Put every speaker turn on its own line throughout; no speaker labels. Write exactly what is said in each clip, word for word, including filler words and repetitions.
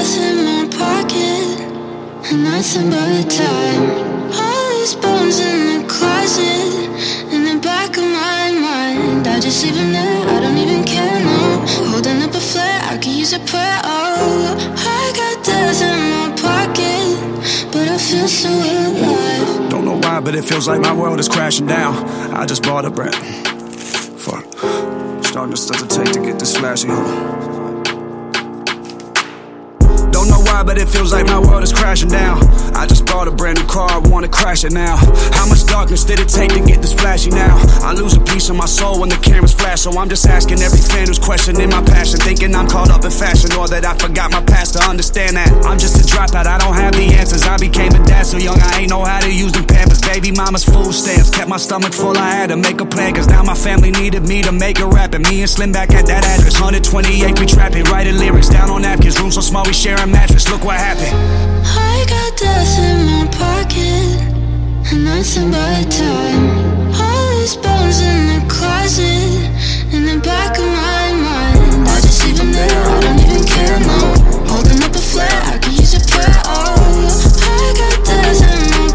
death in my pocket and nothing but time. All these bones in the closet, in the back of my mind. I just leave them there, I don't even care, no. Holding up a flare, I could use a prayer. Oh, I got death in my pocket, but I feel so alive.
Don't know why, but it feels like my world is crashing down. I just bought a brand. Fuck. Darkness does it take to get this flashy, huh? Don't know why, but it feels like my world is crashing down. I just bought a brand new car, I wanna crash it now. How much darkness did it take to get this flashy now? I lose a piece of my soul when the cameras flash, so I'm just asking every fan who's questioning my passion, thinking I'm caught up in fashion, or that I forgot my past to understand that I'm just a dropout, I don't have the answers. I became a dad so young, I ain't know how to use them pampers. Baby mama's food stamps kept my stomach full, I had to make a plan, cause now my family needed me to make a rap. And me and Slim back at that address, one twenty-eight, we trapping, writing lyrics down on napkins. Room so small, we sharing mattress, look what happened.
I got death in my pocket and nothing but time. All these bones in the closet, in the back of my mind. I just leave them there, I don't even care, no. Holding up a flare, I could use a prayer. Oh, I got death in my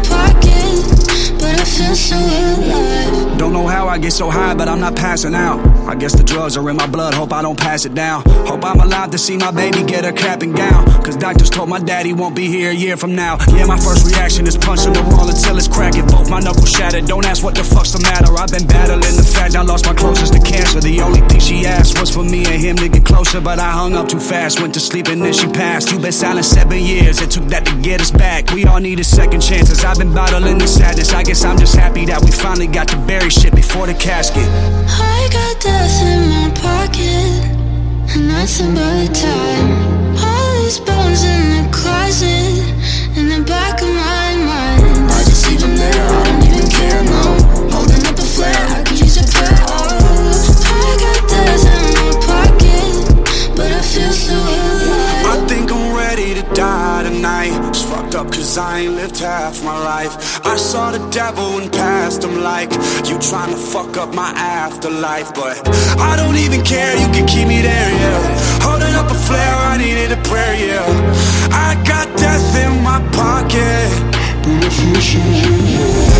pocket, but I feel so alive.
Don't know how I get so high, but I'm not passing out. I guess the drugs are in my blood, hope I don't pass it down. Hope I'm alive to see my baby get her cap and gown, cause doctors told my daddy won't be here a year from now. Yeah, my first reaction is punching the wall until it's cracking. Both my knuckles shattered, don't ask what the fuck's the matter. I've been battling the fact I lost my closest to cancer. The only thing she asked was for me and him to get closer, but I hung up too fast, went to sleep and then she passed. You've been silent seven years, it took that to get us back. We all needed second chances, I've been battling the sadness. I guess I'm just happy that we finally got to bury shit before the casket.
I got death in my pocket and nothing but time. All these bones in the closet, in the back of my mind. I just leave them there, I don't even care, no. Holding up a flare, I could use a prayer. Oh, I got death in my pocket, but I feel so alive.
I think I'm ready to die tonight. It's fucked up cause I ain't lived half my life. I saw the devil and passed him like you trying to fuck up my afterlife. But I don't even care, you can keep me there, yeah. Holding up a flare, I needed a prayer, yeah. I got death in my pocket, but I feel so alive.